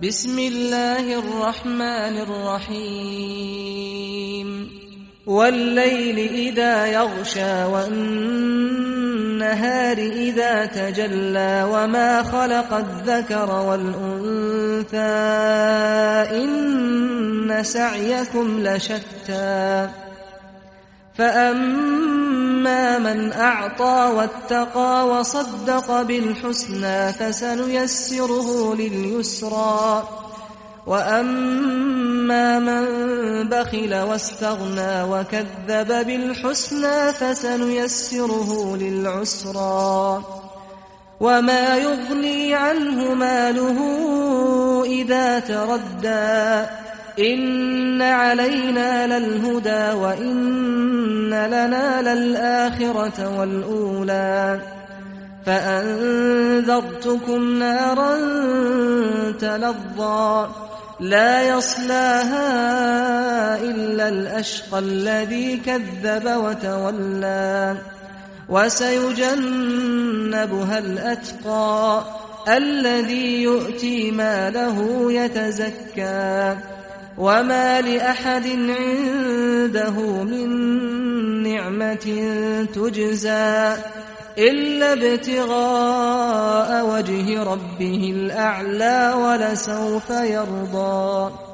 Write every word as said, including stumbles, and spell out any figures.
بسم الله الرحمن الرحيم والليل إذا يغشى والنهار إذا تجلى وما خلق الذكر والأنثى إن سعيكم لشتى فأما من أعطى واتقى وصدق بالحسنى فسنيسره لليسرى وأما من بخل واستغنى وكذب بالحسنى فسنيسره للعسرى وما يغني عنه ماله إذا تردى إن علينا للهدى وإن لنا للآخرة والأولى فأنذرتكم نارا تلظى لا يصلاها إلا الأشقى الذي كذب وتولى وسيجنبها الأتقى الذي يؤتي ماله يتزكى وما لأحد عنده من نعمة تجزى إلا ابتغاء وجه ربه الأعلى ولسوف يرضى.